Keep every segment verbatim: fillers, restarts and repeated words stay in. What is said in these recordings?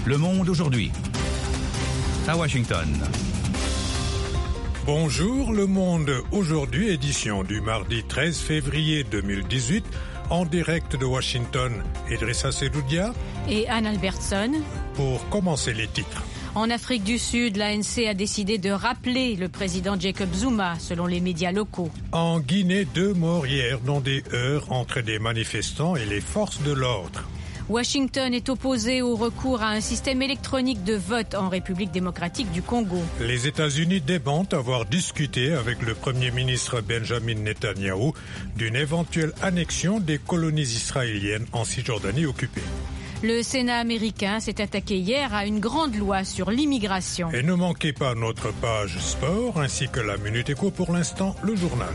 Le Monde aujourd'hui. À Washington. Bonjour, Le Monde aujourd'hui, édition du mardi treize février deux mille dix-huit, en direct de Washington. Idrissa Sedoudia et Anne Albertson. Pour commencer les titres. En Afrique du Sud, l'A N C a décidé de rappeler le président Jacob Zuma, selon les médias locaux. En Guinée, deux morts hier dans des heurts entre des manifestants et les forces de l'ordre. Washington est opposé au recours à un système électronique de vote en République démocratique du Congo. Les États-Unis démentent avoir discuté avec le Premier ministre Benjamin Netanyahou d'une éventuelle annexion des colonies israéliennes en Cisjordanie occupée. Le Sénat américain s'est attaqué hier à une grande loi sur l'immigration. Et ne manquez pas notre page sport ainsi que la Minute Éco. Pour l'instant, le journal.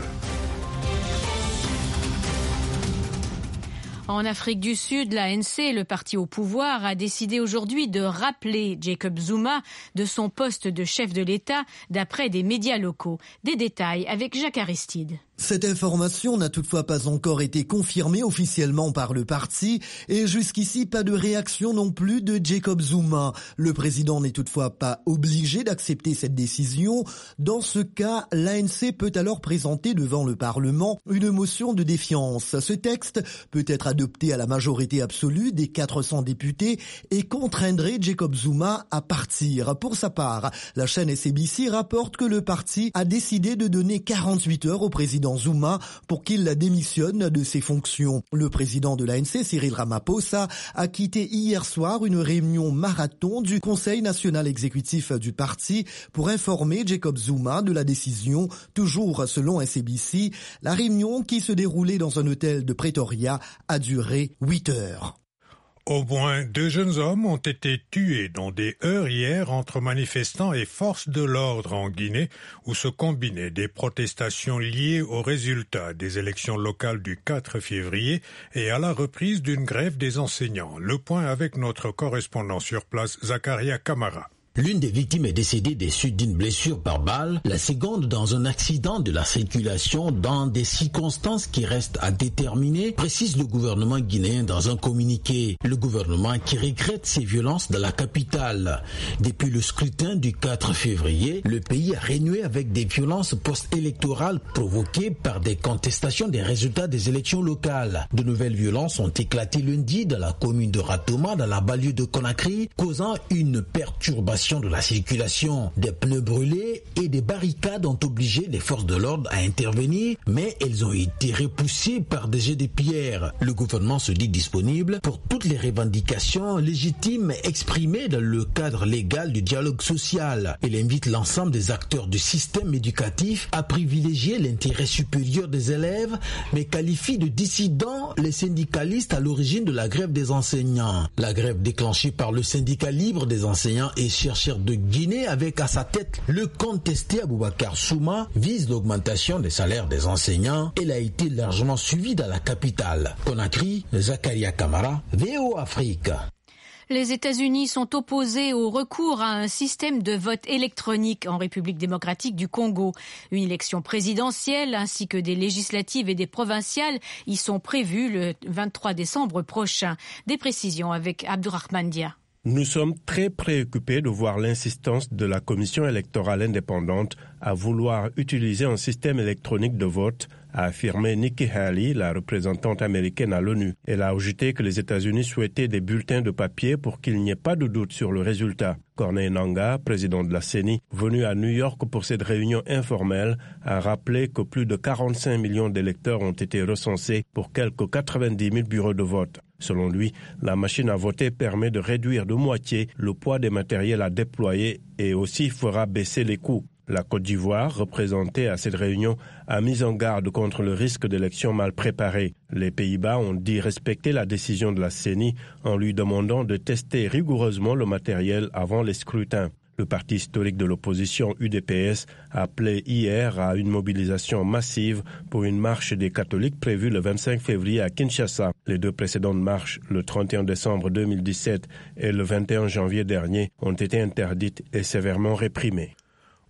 En Afrique du Sud, l'A N C, le parti au pouvoir, a décidé aujourd'hui de rappeler Jacob Zuma de son poste de chef de l'État, d'après des médias locaux. Des détails avec Jacques Aristide. Cette information n'a toutefois pas encore été confirmée officiellement par le parti et jusqu'ici pas de réaction non plus de Jacob Zuma. Le président n'est toutefois pas obligé d'accepter cette décision. Dans ce cas, l'A N C peut alors présenter devant le Parlement une motion de défiance. Ce texte peut être adopté à la majorité absolue des quatre cents députés et contraindrait Jacob Zuma à partir. Pour sa part, la chaîne S A B C rapporte que le parti a décidé de donner quarante-huit heures au président Zuma pour qu'il démissionne de ses fonctions. Le président de l'A N C, Cyril Ramaphosa, a quitté hier soir une réunion marathon du Conseil national exécutif du parti pour informer Jacob Zuma de la décision. Toujours selon S A B C, la réunion qui se déroulait dans un hôtel de Pretoria a duré huit heures. Au moins deux jeunes hommes ont été tués dans des heurts hier entre manifestants et forces de l'ordre en Guinée, où se combinaient des protestations liées aux résultats des élections locales du quatre février et à la reprise d'une grève des enseignants. Le point avec notre correspondant sur place, Zakaria Kamara. L'une des victimes est décédée des suites d'une blessure par balle, la seconde dans un accident de la circulation dans des circonstances qui restent à déterminer, précise le gouvernement guinéen dans un communiqué. Le gouvernement qui regrette ces violences dans la capitale. Depuis le scrutin du quatre février, le pays a renoué avec des violences post-électorales provoquées par des contestations des résultats des élections locales. De nouvelles violences ont éclaté lundi dans la commune de Ratoma, dans la banlieue de Conakry, causant une perturbation de la circulation. Des pneus brûlés et des barricades ont obligé les forces de l'ordre à intervenir, mais elles ont été repoussées par des jets de pierre. Le gouvernement se dit disponible pour toutes les revendications légitimes exprimées dans le cadre légal du dialogue social. Il invite l'ensemble des acteurs du système éducatif à privilégier l'intérêt supérieur des élèves, mais qualifie de dissidents les syndicalistes à l'origine de la grève des enseignants. La grève déclenchée par le syndicat libre des enseignants et chercheur de Guinée avec à sa tête le contesté Aboubacar Souma vise l'augmentation des salaires des enseignants. Elle a été largement suivie dans la capitale. Conakry, Zakaria Kamara, V O Afrique. Les États-Unis sont opposés au recours à un système de vote électronique en République démocratique du Congo. Une élection présidentielle ainsi que des législatives et des provinciales y sont prévues le vingt-trois décembre prochain. Des précisions avec Abdourahmane Dia. Nous sommes très préoccupés de voir l'insistance de la Commission électorale indépendante à vouloir utiliser un système électronique de vote, a affirmé Nikki Haley, la représentante américaine à l'ONU. Elle a ajouté que les États-Unis souhaitaient des bulletins de papier pour qu'il n'y ait pas de doute sur le résultat. Corneille Nangaa, président de la C E N I, venu à New York pour cette réunion informelle, a rappelé que plus de quarante-cinq millions d'électeurs ont été recensés pour quelques quatre-vingt-dix mille bureaux de vote. Selon lui, la machine à voter permet de réduire de moitié le poids des matériels à déployer et aussi fera baisser les coûts. La Côte d'Ivoire, représentée à cette réunion, a mis en garde contre le risque d'élections mal préparées. Les Pays-Bas ont dit respecter la décision de la C E N I en lui demandant de tester rigoureusement le matériel avant les scrutins. Le parti historique de l'opposition U D P S a appelé hier à une mobilisation massive pour une marche des catholiques prévue le vingt-cinq février à Kinshasa. Les deux précédentes marches, le trente et un décembre deux mille dix-sept et le vingt et un janvier dernier, ont été interdites et sévèrement réprimées.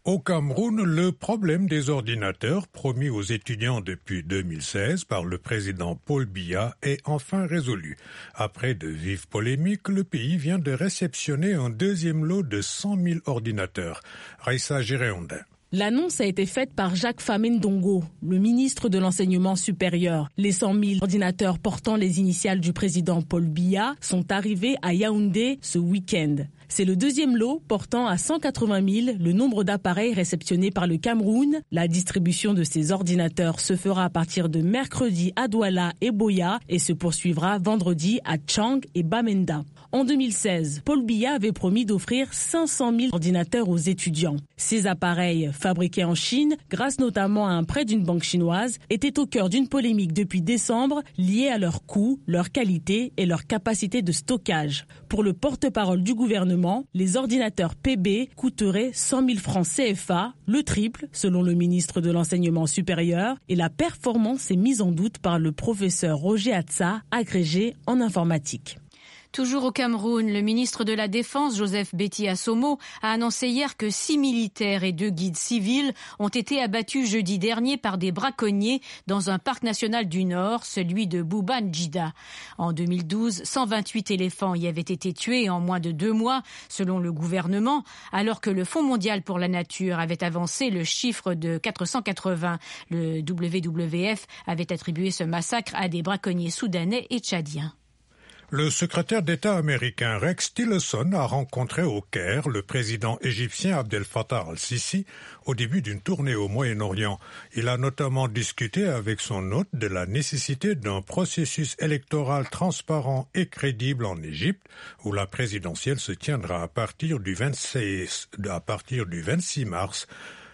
Au Cameroun, le problème des ordinateurs promis aux étudiants depuis deux mille seize par le président Paul Biya est enfin résolu. Après de vives polémiques, le pays vient de réceptionner un deuxième lot de cent mille ordinateurs. Raissa Giréondin. L'annonce a été faite par Jacques Famendongo, le ministre de l'Enseignement supérieur. Les cent mille ordinateurs portant les initiales du président Paul Biya sont arrivés à Yaoundé ce week-end. C'est le deuxième lot portant à cent quatre-vingt mille le nombre d'appareils réceptionnés par le Cameroun. La distribution de ces ordinateurs se fera à partir de mercredi à Douala et Boya et se poursuivra vendredi à Tchang et Bamenda. En deux mille seize, Paul Biya avait promis d'offrir cinq cent mille ordinateurs aux étudiants. Ces appareils, fabriqués en Chine, grâce notamment à un prêt d'une banque chinoise, étaient au cœur d'une polémique depuis décembre liée à leur coût, leur qualité et leur capacité de stockage. Pour le porte-parole du gouvernement, les ordinateurs P B coûteraient cent mille francs C F A, le triple selon le ministre de l'Enseignement supérieur, et la performance est mise en doute par le professeur Roger Atsa, agrégé en informatique. Toujours au Cameroun, le ministre de la Défense, Joseph Betty Assomo, a annoncé hier que six militaires et deux guides civils ont été abattus jeudi dernier par des braconniers dans un parc national du Nord, celui de Bouba-Ndjida. En deux mille douze, cent vingt-huit éléphants y avaient été tués en moins de deux mois, selon le gouvernement, alors que le Fonds mondial pour la nature avait avancé le chiffre de quatre cent quatre-vingts. Le W W F avait attribué ce massacre à des braconniers soudanais et tchadiens. Le secrétaire d'État américain Rex Tillerson a rencontré au Caire le président égyptien Abdel Fattah al-Sisi au début d'une tournée au Moyen-Orient. Il a notamment discuté avec son hôte de la nécessité d'un processus électoral transparent et crédible en Égypte, où la présidentielle se tiendra à partir du vingt-six, à partir du vingt-six mars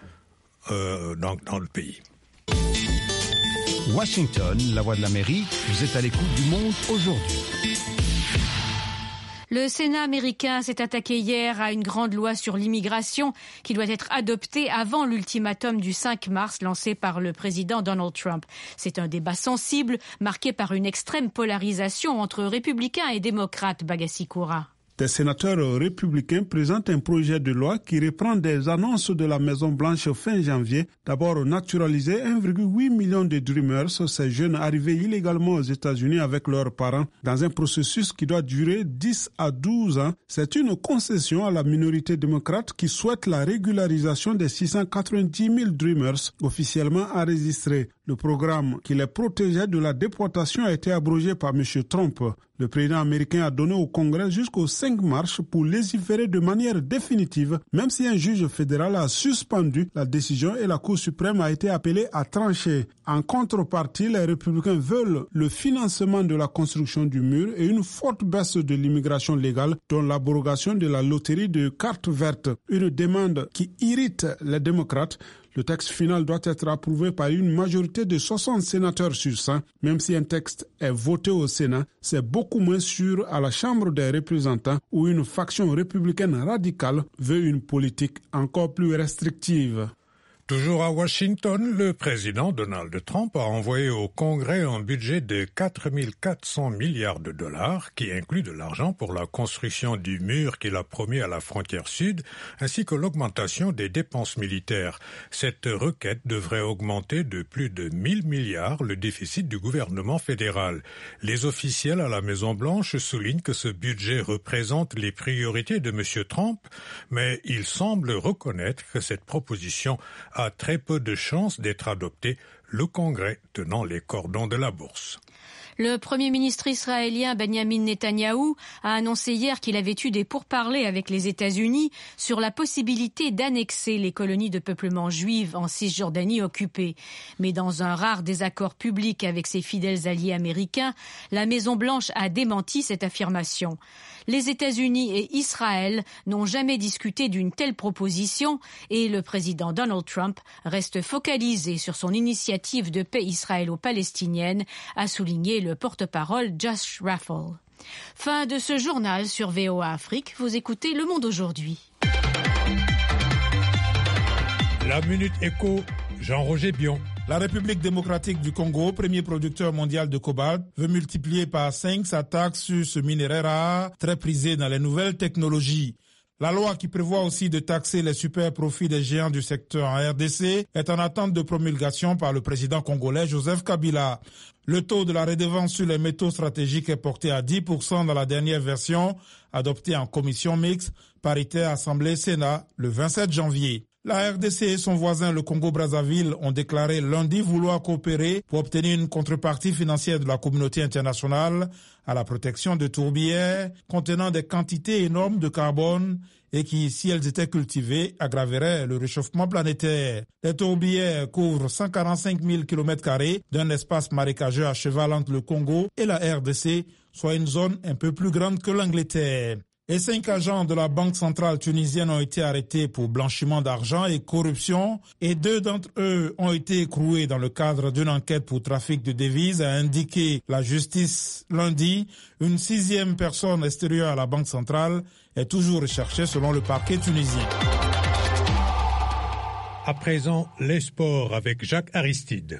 euh, dans, dans le pays. Washington, la voix de l'Amérique, vous êtes à l'écoute du monde aujourd'hui. Le Sénat américain s'est attaqué hier à une grande loi sur l'immigration qui doit être adoptée avant l'ultimatum du cinq mars lancé par le président Donald Trump. C'est un débat sensible marqué par une extrême polarisation entre républicains et démocrates, Bagassi Koura. Des sénateurs républicains présentent un projet de loi qui reprend des annonces de la Maison-Blanche fin janvier. D'abord, naturaliser un virgule huit million de Dreamers, ces jeunes arrivés illégalement aux États-Unis avec leurs parents, dans un processus qui doit durer dix à douze ans. C'est une concession à la minorité démocrate qui souhaite la régularisation des six cent quatre-vingt-dix mille Dreamers officiellement enregistrés. Le programme qui les protégeait de la déportation a été abrogé par M. Trump. Le président américain a donné au Congrès jusqu'au cinq mars pour légiférer de manière définitive, même si un juge fédéral a suspendu la décision et la Cour suprême a été appelée à trancher. En contrepartie, les républicains veulent le financement de la construction du mur et une forte baisse de l'immigration légale, dont l'abrogation de la loterie de cartes vertes, une demande qui irrite les démocrates. Le texte final doit être approuvé par une majorité de soixante sénateurs sur cent. Même si un texte est voté au Sénat, c'est beaucoup moins sûr à la Chambre des représentants où une faction républicaine radicale veut une politique encore plus restrictive. Toujours à Washington, le président Donald Trump a envoyé au Congrès un budget de quatre mille quatre cents milliards de dollars qui inclut de l'argent pour la construction du mur qu'il a promis à la frontière sud ainsi que l'augmentation des dépenses militaires. Cette requête devrait augmenter de plus de mille milliards le déficit du gouvernement fédéral. Les officiels à la Maison-Blanche soulignent que ce budget représente les priorités de M. Trump, mais ils semblent reconnaître que cette proposition a très peu de chances d'être adopté, le Congrès tenant les cordons de la bourse. Le Premier ministre israélien Benjamin Netanyahou a annoncé hier qu'il avait eu des pourparlers avec les États-Unis sur la possibilité d'annexer les colonies de peuplement juives en Cisjordanie occupée. Mais dans un rare désaccord public avec ses fidèles alliés américains, la Maison-Blanche a démenti cette affirmation. Les États-Unis et Israël n'ont jamais discuté d'une telle proposition et le président Donald Trump reste focalisé sur son initiative de paix israélo-palestinienne, a souligné le porte-parole Josh Raffel. Fin de ce journal sur V O A Afrique. Vous écoutez Le Monde aujourd'hui. La Minute Éco, Jean-Roger Bion. La République démocratique du Congo, premier producteur mondial de cobalt, veut multiplier par cinq sa taxe sur ce minerai rare, très prisé dans les nouvelles technologies. La loi qui prévoit aussi de taxer les super profits des géants du secteur en R D C est en attente de promulgation par le président congolais Joseph Kabila. Le taux de la redevance sur les métaux stratégiques est porté à dix pour cent dans la dernière version, adoptée en commission mixte, paritaire Assemblée-Sénat, le vingt-sept janvier. La R D C et son voisin le Congo-Brazzaville ont déclaré lundi vouloir coopérer pour obtenir une contrepartie financière de la communauté internationale à la protection de tourbières contenant des quantités énormes de carbone et qui, si elles étaient cultivées, aggraveraient le réchauffement planétaire. Les tourbières couvrent cent quarante-cinq mille kilomètres carrés d'un espace marécageux à cheval entre le Congo et la R D C, soit une zone un peu plus grande que l'Angleterre. Et cinq agents de la Banque centrale tunisienne ont été arrêtés pour blanchiment d'argent et corruption et deux d'entre eux ont été écroués dans le cadre d'une enquête pour trafic de devises, a indiqué la justice lundi. Une sixième personne extérieure à la Banque centrale est toujours recherchée selon le parquet tunisien. À présent, les sports avec Jacques Aristide.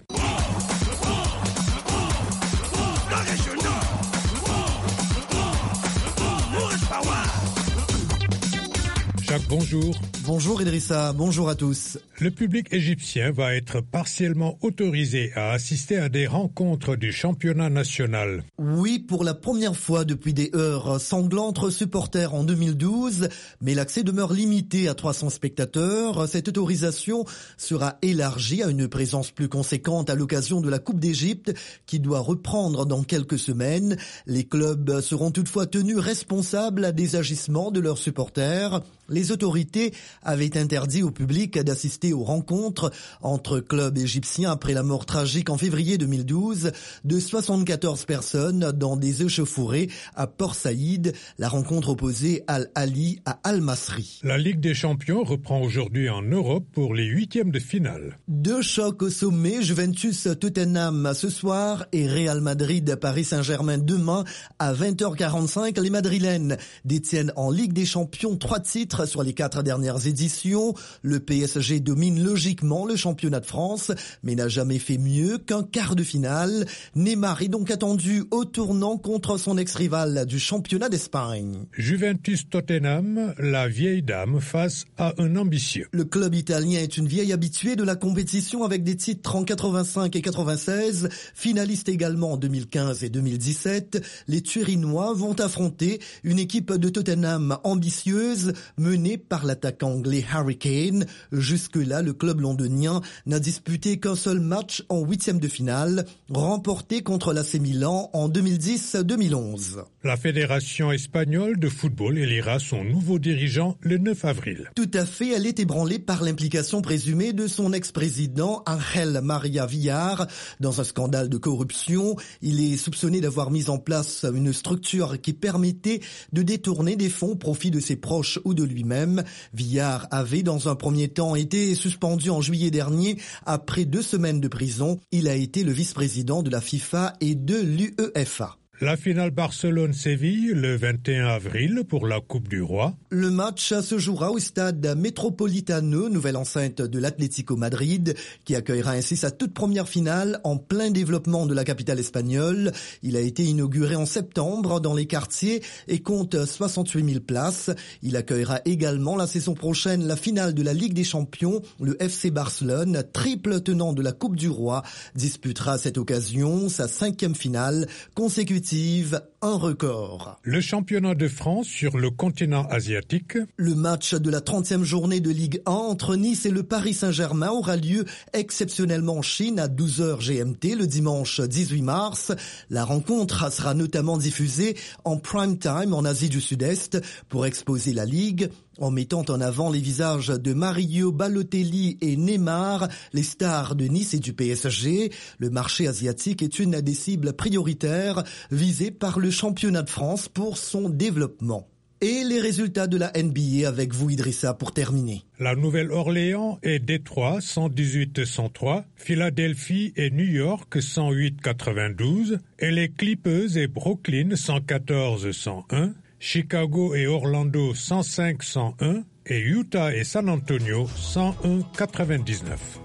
Jacques, bonjour. Bonjour Idrissa, bonjour à tous. Le public égyptien va être partiellement autorisé à assister à des rencontres du championnat national. Oui, pour la première fois depuis des heures sanglantes entre supporters en deux mille douze, mais l'accès demeure limité à trois cents spectateurs. Cette autorisation sera élargie à une présence plus conséquente à l'occasion de la Coupe d'Égypte qui doit reprendre dans quelques semaines. Les clubs seront toutefois tenus responsables des agissements de leurs supporters. Les autorités avaient interdit au public d'assister aux rencontres entre clubs égyptiens après la mort tragique en février deux mille douze de soixante-quatorze personnes dans des échauffourées à Port Saïd. La rencontre opposait Al-Ali à Al-Masri. La Ligue des Champions reprend aujourd'hui en Europe pour les huitièmes de finale. Deux chocs au sommet, Juventus-Tottenham ce soir et Real Madrid-Paris Saint-Germain demain à vingt heures quarante-cinq. Les Madrilènes détiennent en Ligue des Champions trois titres sur les quatre dernières éditions. Le P S G domine logiquement le championnat de France, mais n'a jamais fait mieux qu'un quart de finale. Neymar est donc attendu au tournant contre son ex-rival du championnat d'Espagne. Juventus-Tottenham, la vieille dame face à un ambitieux. Le club italien est une vieille habituée de la compétition avec des titres en quatre-vingt-cinq et quatre-vingt-seize, finaliste également en deux mille quinze et deux mille dix-sept. Les Turinois vont affronter une équipe de Tottenham ambitieuse, menée par l'attaquant anglais Harry Kane. Jusque-là, le club londonien n'a disputé qu'un seul match en huitième de finale, remporté contre l'A C Milan en deux mille dix deux mille onze. La Fédération espagnole de football élira son nouveau dirigeant le neuf avril. Tout à fait, elle est ébranlée par l'implication présumée de son ex-président Ángel María Villar dans un scandale de corruption. Il est soupçonné d'avoir mis en place une structure qui permettait de détourner des fonds au profit de ses proches ou de lui-même. Villar avait dans un premier temps été suspendu en juillet dernier après deux semaines de prison. Il a été le vice-président de la FIFA et de l'UEFA. La finale Barcelone-Séville le vingt et un avril pour la Coupe du Roi. Le match se jouera au stade Metropolitano, nouvelle enceinte de l'Atlético Madrid, qui accueillera ainsi sa toute première finale en plein développement de la capitale espagnole. Il a été inauguré en septembre dans les quartiers et compte soixante-huit mille places. Il accueillera également la saison prochaine la finale de la Ligue des Champions. Le F C Barcelone, triple tenant de la Coupe du Roi, disputera à cette occasion sa cinquième finale consécutive. Un record. Le championnat de France sur le continent asiatique. Le match de la trentième journée de Ligue un entre Nice et le Paris Saint-Germain aura lieu exceptionnellement en Chine à douze heures G M T le dimanche dix-huit mars. La rencontre sera notamment diffusée en prime time en Asie du Sud-Est pour exposer la Ligue. En mettant en avant les visages de Mario Balotelli et Neymar, les stars de Nice et du P S G, le marché asiatique est une des cibles prioritaires visées par le championnat de France pour son développement. Et les résultats de la N B A avec vous Idrissa pour terminer. La Nouvelle-Orléans et Détroit cent dix-huit à cent trois, Philadelphie et New York cent huit à quatre-vingt-douze, et les Clippers et Brooklyn cent quatorze à cent un, Chicago et Orlando cent cinq à cent un et Utah et San Antonio cent un à quatre-vingt-dix-neuf.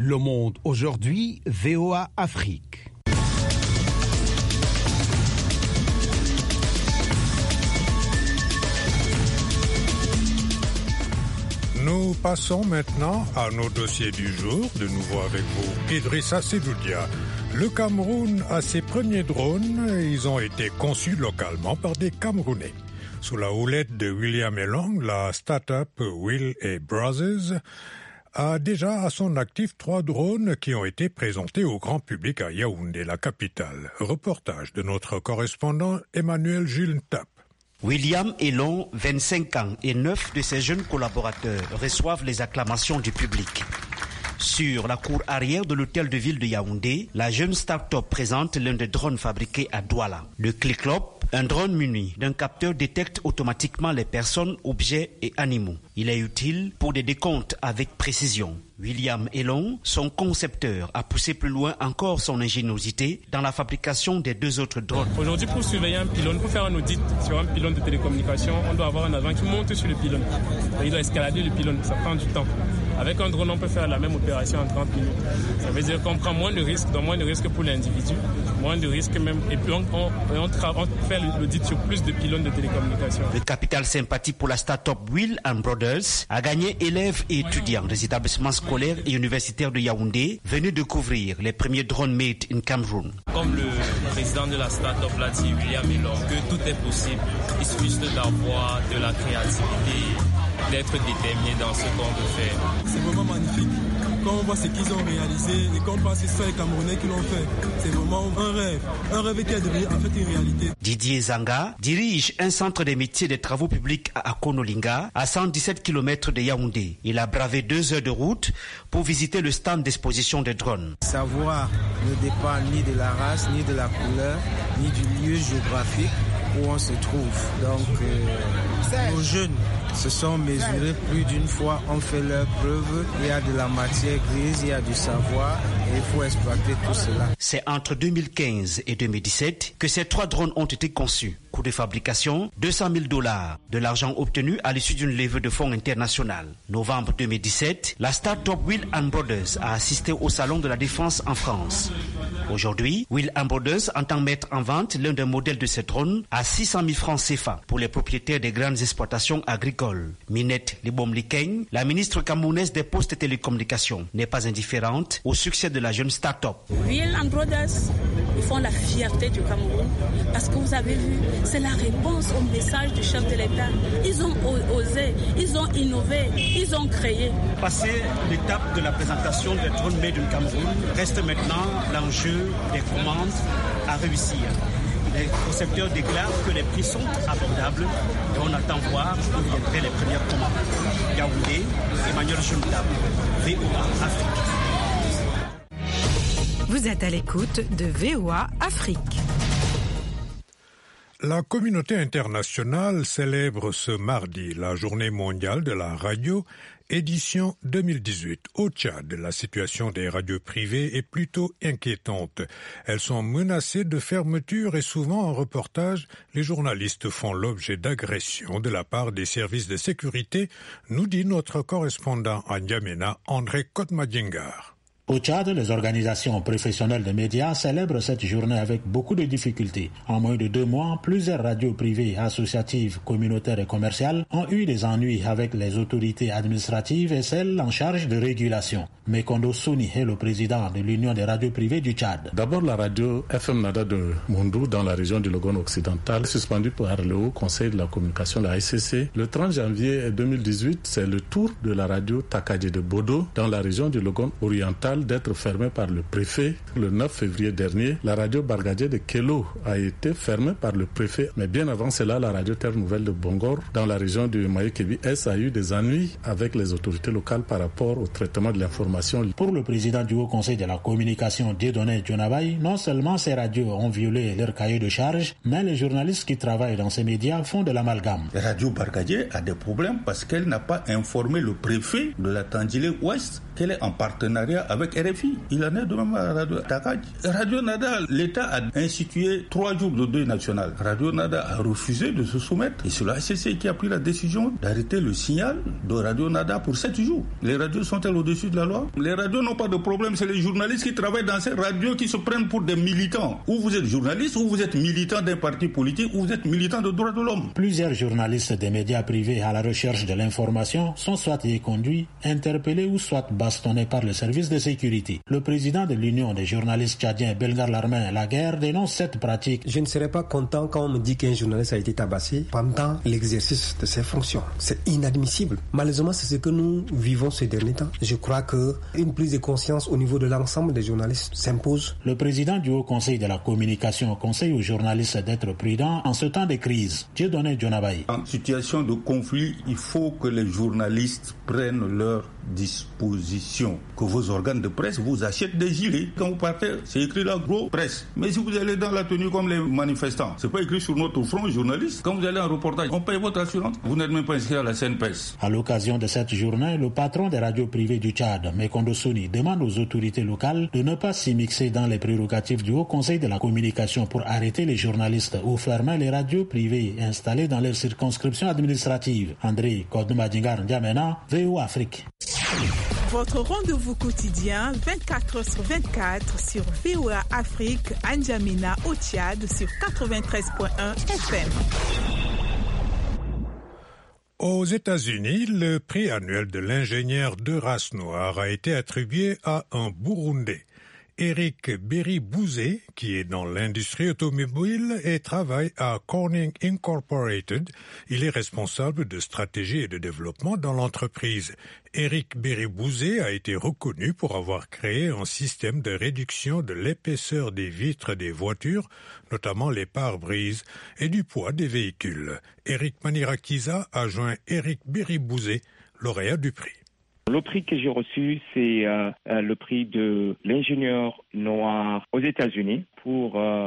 Le Monde aujourd'hui, V O A Afrique. Nous passons maintenant à nos dossiers du jour, de nouveau avec vous, Idrissa Sedoudia. Le Cameroun a ses premiers drones, ils ont été conçus localement par des Camerounais. Sous la houlette de William Elong, la start-up Will et Brothers a déjà à son actif trois drones qui ont été présentés au grand public à Yaoundé, la capitale. Reportage de notre correspondant Emmanuel Jules Ntap. William Elong, vingt-cinq ans, et neuf de ses jeunes collaborateurs reçoivent les acclamations du public. Sur la cour arrière de l'hôtel de ville de Yaoundé, la jeune start-up présente l'un des drones fabriqués à Douala. Le Cliclop, un drone muni d'un capteur détecte automatiquement les personnes, objets et animaux. Il est utile pour des décomptes avec précision. William Elong, son concepteur, a poussé plus loin encore son ingéniosité dans la fabrication des deux autres drones. Aujourd'hui, pour surveiller un pylône, pour faire un audit sur un pylône de télécommunication, on doit avoir un agent qui monte sur le pylône. Il doit escalader le pylône, ça prend du temps. Avec un drone, on peut faire la même opération en trente minutes. Ça veut dire qu'on prend moins de risques, donc moins de risques pour l'individu, moins de risques même, et puis on, on, on, on fait l'audit sur plus de pylônes de télécommunication. Le capital sympathie pour la start-up Will and Brothers a gagné élèves et étudiants des établissements scolaires et universitaires de Yaoundé venus découvrir les premiers drones made in Cameroon. Comme le président de la start-up l'a dit, William Elong, que tout est possible. Il suffit juste d'avoir de la créativité, d'être déterminé dans ce qu'on veut faire. C'est vraiment magnifique. Quand on voit ce qu'ils ont réalisé et quand on pense que c'est les Camerounais qui l'ont fait, c'est vraiment un rêve. Un rêve qui est devenu en fait une réalité. Didier Zanga dirige un centre des métiers des travaux publics à Akonolinga, à cent dix-sept kilomètres de Yaoundé. Il a bravé deux heures de route pour visiter le stand d'exposition des drones. Savoir ne dépend ni de la race, ni de la couleur, ni du lieu géographique où on se trouve. Donc, euh, nos jeunes se sont mesurés plus d'une fois, ont fait leurs preuves. Il y a de la matière grise, il y a du savoir et il faut exploiter tout cela. C'est entre deux mille quinze et deux mille dix-sept que ces trois drones ont été conçus. Coût de fabrication, deux cent mille dollars. De l'argent obtenu à l'issue d'une levée de fonds internationale. Novembre deux mille dix-sept, la start-up Will and Brothers a assisté au Salon de la Défense en France. Aujourd'hui, Will and Brothers entend mettre en vente l'un des modèles de ces drones à six cent mille francs C F A pour les propriétaires des grandes exploitations agricoles. Minette Libom-Likeng, la ministre camerounaise des Postes et Télécommunications, n'est pas indifférente au succès de la jeune start-up. Will and Brothers, ils font la fierté du Cameroun parce que vous avez vu, c'est la réponse au message du chef de l'État. Ils ont osé, ils ont innové, ils ont créé. Passer l'étape de la présentation des drones made in Cameroun, reste maintenant l'enjeu des commandes à réussir. Les concepteurs déclarent que les prix sont abordables et on attend voir où viendraient les premières commandes. Yaoundé, Emmanuel Juntab, V O A Afrique. Vous êtes à l'écoute de V O A Afrique. La communauté internationale célèbre ce mardi la journée mondiale de la radio, édition deux mille dix-huit. Au Tchad, la situation des radios privées est plutôt inquiétante. Elles sont menacées de fermeture et souvent en reportage, les journalistes font l'objet d'agressions de la part des services de sécurité, nous dit notre correspondant à N'Djamena, André Kotmadjengar. Au Tchad, les organisations professionnelles de médias célèbrent cette journée avec beaucoup de difficultés. En moins de deux mois, plusieurs radios privées, associatives, communautaires et commerciales ont eu des ennuis avec les autorités administratives et celles en charge de régulation. Mekondo Souni est le président de l'Union des radios privées du Tchad. D'abord, la radio F M Nada de Mondou dans la région du Logone occidental, suspendue par le Haut Conseil de la communication, la S C C. Le trente janvier deux mille dix-huit, c'est le tour de la radio Takadje de Bodo dans la région du Logone oriental d'être fermée par le préfet. Le neuf février dernier, la radio Bargadje de Kelo a été fermée par le préfet. Mais bien avant cela, la radio Terre Nouvelle de Bongor, dans la région du Maïkebi Est, a eu des ennuis avec les autorités locales par rapport au traitement de l'information. Pour le président du Haut Conseil de la communication, Dieudonné Dionabay, non seulement ces radios ont violé leur cahier de charge, mais les journalistes qui travaillent dans ces médias font de l'amalgame. La radio Bargadje a des problèmes parce qu'elle n'a pas informé le préfet de la Tandjilé Ouest qu'elle est en partenariat avec avec R F I. Il en est de même à Radio Takadj. Radio Nada, l'État a institué trois jours de deuil national. Radio Nada a refusé de se soumettre et c'est la H C C qui a pris la décision d'arrêter le signal de Radio Nada pour sept jours. Les radios sont-elles au-dessus de la loi? Les radios n'ont pas de problème, c'est les journalistes qui travaillent dans ces radios qui se prennent pour des militants. Ou vous êtes journaliste, ou vous êtes militant d'un parti politique, ou vous êtes militant de droits de l'homme. Plusieurs journalistes des médias privés à la recherche de l'information sont soit éconduits, interpellés ou soit bastonnés par le service de sécurité. Le président de l'Union des journalistes tchadiens, Belgar Larmin Laguerre, dénonce cette pratique. Je ne serais pas content quand on me dit qu'un journaliste a été tabassé pendant l'exercice de ses fonctions. C'est inadmissible. Malheureusement, c'est ce que nous vivons ces derniers temps. Je crois qu'une prise de conscience au niveau de l'ensemble des journalistes s'impose. Le président du Haut Conseil de la communication conseille aux journalistes d'être prudents en ce temps de crise. Dieudonné Dionabaye. En situation de conflit, il faut que les journalistes prennent leur disposition. Que vos organes de presse vous achètent des gilets. Quand vous partez, c'est écrit là, gros presse. Mais si vous allez dans la tenue comme les manifestants, c'est pas écrit sur notre front journaliste. Quand vous allez en reportage, on paye votre assurance. Vous n'êtes même pas inscrit à la C N P S. À l'occasion de cette journée, le patron des radios privées du Tchad, Mekondo Soni, demande aux autorités locales de ne pas s'immiscer dans les prérogatives du Haut Conseil de la communication pour arrêter les journalistes ou fermer les radios privées installées dans leurs circonscriptions administratives. André Kodoumadingar N'Djamena, V O Afrique. Votre rendez-vous quotidien vingt-quatre heures sur vingt-quatre sur V O A Afrique, N'Djamena au Tchad sur quatre-vingt-treize virgule un F M. Aux États-Unis, le prix annuel de l'ingénieur de race noire a été attribué à un Burundais, Eric Berry-Bouzé, qui est dans l'industrie automobile et travaille à Corning Incorporated. Il est responsable de stratégie et de développement dans l'entreprise. Eric Berry-Bouzé a été reconnu pour avoir créé un système de réduction de l'épaisseur des vitres des voitures, notamment les pare-brises, et du poids des véhicules. Eric Manirakiza a joint Eric Berry-Bouzé, lauréat du prix. Le prix que j'ai reçu, c'est euh, le prix de l'ingénieur noir aux États-Unis pour euh,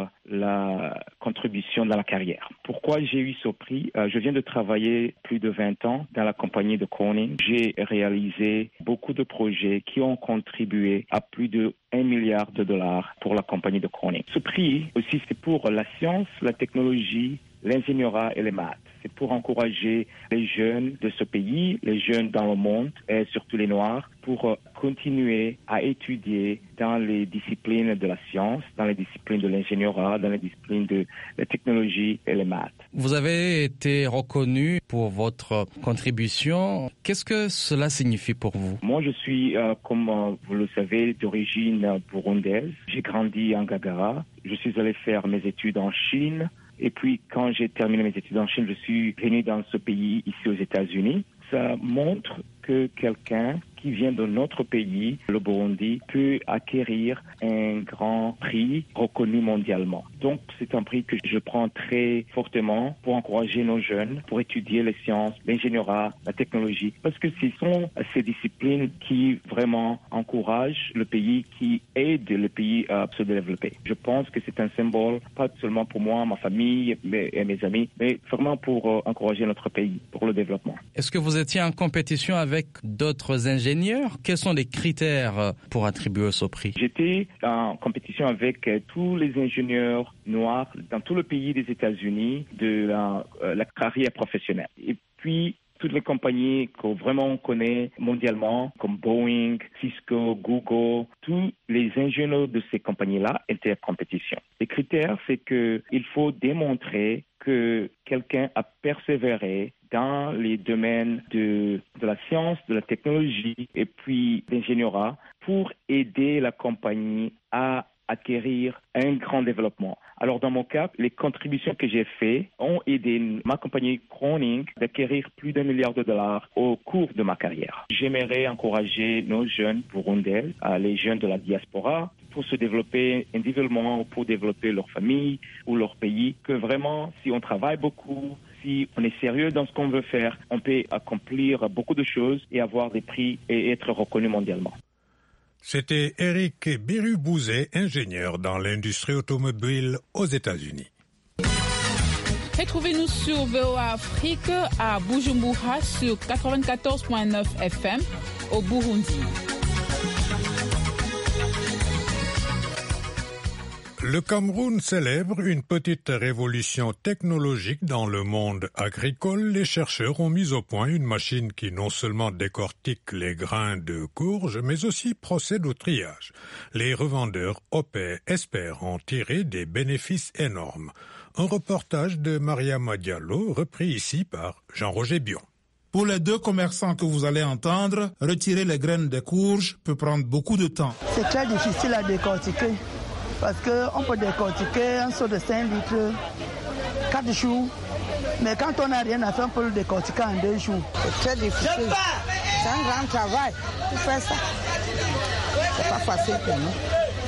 la contribution dans la carrière. Pourquoi j'ai eu ce prix? euh, Je viens de travailler plus de vingt ans dans la compagnie de Corning. J'ai réalisé beaucoup de projets qui ont contribué à plus de un milliard de dollars pour la compagnie de Corning. Ce prix aussi, c'est pour la science, la technologie, l'ingénierie et les maths. C'est pour encourager les jeunes de ce pays, les jeunes dans le monde, et surtout les Noirs, pour continuer à étudier dans les disciplines de la science, dans les disciplines de l'ingénierie, dans les disciplines de la technologie et les maths. Vous avez été reconnu pour votre contribution. Qu'est-ce que cela signifie pour vous? Moi, je suis, euh, comme euh, vous le savez, d'origine burundaise. J'ai grandi en Gagara. Je suis allé faire mes études en Chine. Et puis, quand j'ai terminé mes études en Chine, je suis venu dans ce pays, ici aux États-Unis. Ça montre que quelqu'un qui vient de notre pays, le Burundi, peut acquérir un grand prix reconnu mondialement. Donc, c'est un prix que je prends très fortement pour encourager nos jeunes, pour étudier les sciences, l'ingénierie, la technologie, parce que ce sont ces disciplines qui vraiment encouragent le pays, qui aident le pays à se développer. Je pense que c'est un symbole, pas seulement pour moi, ma famille et mes amis, mais vraiment pour encourager notre pays, pour le développement. Est-ce que vous étiez en compétition avec d'autres ingénieurs? Quels sont les critères pour attribuer ce prix? J'étais en compétition avec tous les ingénieurs noirs dans tout le pays des États-Unis de la, euh, la carrière professionnelle. Et puis, toutes les compagnies que vraiment on connaît mondialement, comme Boeing, Cisco, Google, tous les ingénieurs de ces compagnies-là étaient en compétition. Les critères, c'est qu'il faut démontrer que quelqu'un a persévéré dans les domaines de, de la science, de la technologie et puis d'ingénierie pour aider la compagnie à acquérir un grand développement. Alors, dans mon cas, les contributions que j'ai faites ont aidé ma compagnie Corning d'acquérir plus d'un milliard de dollars au cours de ma carrière. J'aimerais encourager nos jeunes burundais, les jeunes de la diaspora, pour se développer individuellement, pour développer leur famille ou leur pays, que vraiment, si on travaille beaucoup, si on est sérieux dans ce qu'on veut faire, on peut accomplir beaucoup de choses et avoir des prix et être reconnu mondialement. C'était Eric Berry-Bouzé, ingénieur dans l'industrie automobile aux États-Unis. Retrouvez-nous sur V O A Afrique à Bujumbura sur quatre-vingt-quatorze virgule neuf F M au Burundi. Le Cameroun célèbre une petite révolution technologique dans le monde agricole. Les chercheurs ont mis au point une machine qui non seulement décortique les grains de courge, mais aussi procède au triage. Les revendeurs opèrent, espèrent en tirer des bénéfices énormes. Un reportage de Mariama Diallo, repris ici par Jean-Roger Bion. Pour les deux commerçants que vous allez entendre, retirer les graines de courge peut prendre beaucoup de temps. C'est très difficile à décortiquer. Parce qu'on peut décortiquer un seau de cinq litres, quatre jours. Mais quand on n'a rien à faire, on peut le décortiquer en deux jours. C'est très difficile. C'est un grand travail pour faire ça. C'est pas facile pour nous.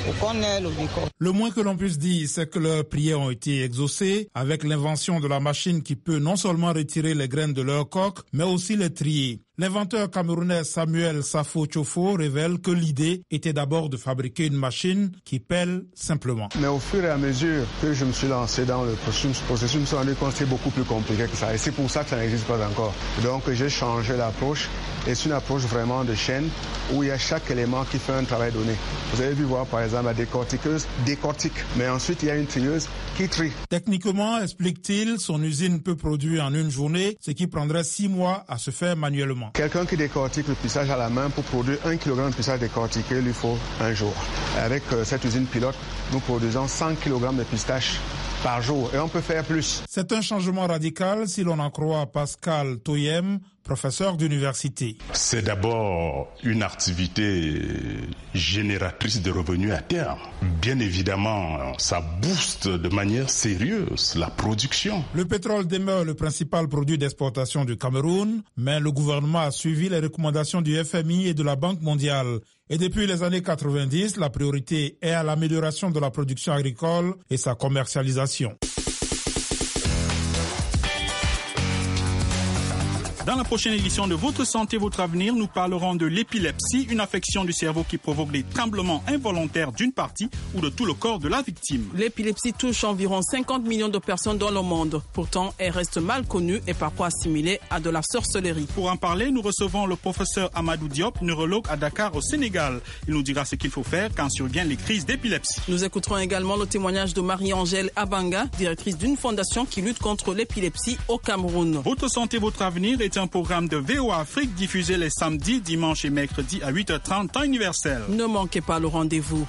Le moins que l'on puisse dire, c'est que leurs prières ont été exaucées avec l'invention de la machine qui peut non seulement retirer les graines de leur coque, mais aussi les trier. L'inventeur camerounais Samuel Safo Tchofo révèle que l'idée était d'abord de fabriquer une machine qui pèle simplement. Mais au fur et à mesure que je me suis lancé dans le processus, je me suis rendu compte que c'est beaucoup plus compliqué que ça. Et c'est pour ça que ça n'existe pas encore. Donc j'ai changé l'approche. Et c'est une approche vraiment de chaîne où il y a chaque élément qui fait un travail donné. Vous avez vu voir par exemple la décortiqueuse décortique, mais ensuite il y a une trieuse qui trie. Techniquement, explique-t-il, son usine peut produire en une journée ce qui prendrait six mois à se faire manuellement. Quelqu'un qui décortique le pissage à la main pour produire un kilogramme de pissage décortiqué, lui faut un jour. Avec euh, cette usine pilote, nous produisons cent kilogrammes de pistache par jour et on peut faire plus. C'est un changement radical si l'on en croit Pascal Toyem, professeur d'université. C'est d'abord une activité génératrice de revenus à terme. Bien évidemment, ça booste de manière sérieuse la production. Le pétrole demeure le principal produit d'exportation du Cameroun, mais le gouvernement a suivi les recommandations du F M I et de la Banque mondiale. Et depuis les années quatre-vingt-dix, la priorité est à l'amélioration de la production agricole et sa commercialisation. Dans la prochaine édition de Votre Santé, Votre Avenir, nous parlerons de l'épilepsie, une affection du cerveau qui provoque des tremblements involontaires d'une partie ou de tout le corps de la victime. L'épilepsie touche environ cinquante millions de personnes dans le monde. Pourtant, elle reste mal connue et parfois assimilée à de la sorcellerie. Pour en parler, nous recevons le professeur Amadou Diop, neurologue à Dakar au Sénégal. Il nous dira ce qu'il faut faire quand surviennent les crises d'épilepsie. Nous écouterons également le témoignage de Marie-Angèle Abanga, directrice d'une fondation qui lutte contre l'épilepsie au Cameroun. Votre Santé, Votre Avenir est un programme de V O A Afrique diffusé les samedis, dimanches et mercredis à huit heures trente, temps universel. Ne manquez pas le rendez-vous.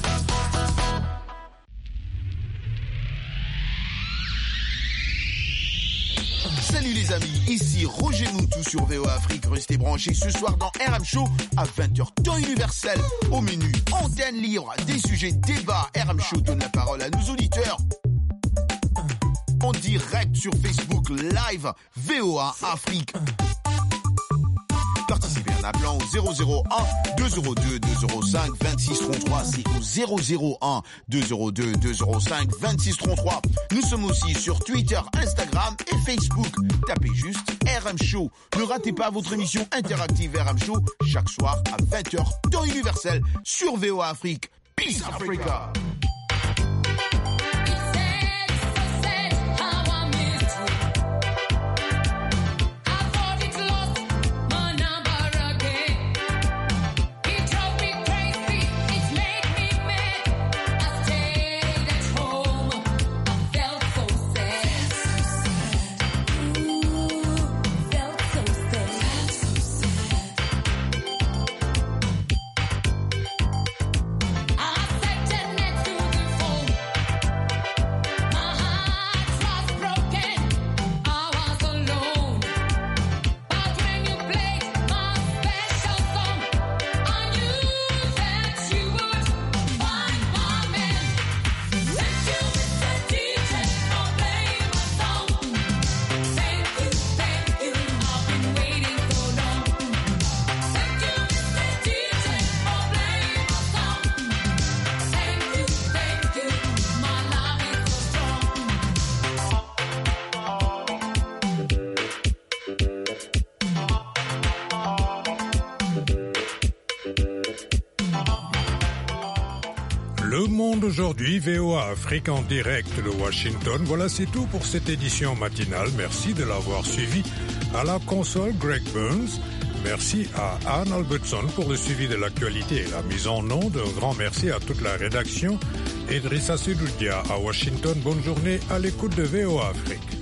Salut les amis, ici Roger Moutou sur V O A Afrique. Restez branchés ce soir dans R M Show à vingt heures, temps universel. Au menu, antenne libre, des sujets débats. R M Show donne la parole à nos auditeurs. En direct sur Facebook Live, V O A Afrique. Participez en appelant au zéro zéro un deux zéro deux deux zéro cinq vingt-six trente-trois. C'est au zéro zéro un deux zéro deux deux zéro cinq vingt-six trente-trois. Nous sommes aussi sur Twitter, Instagram et Facebook. Tapez juste R M Show. Ne ratez pas votre émission interactive R M Show chaque soir à vingt heures, temps universel sur V O A Afrique. Peace Africa. Le Monde aujourd'hui, V O A Afrique en direct de Washington. Voilà, c'est tout pour cette édition matinale. Merci de l'avoir suivi. À la console, Greg Burns. merci à Anne Albertson pour le suivi de l'actualité et la mise en onde. Un grand merci à toute la rédaction. Idrissa Sidoudia à Washington. Bonne journée à l'écoute de V O A Afrique.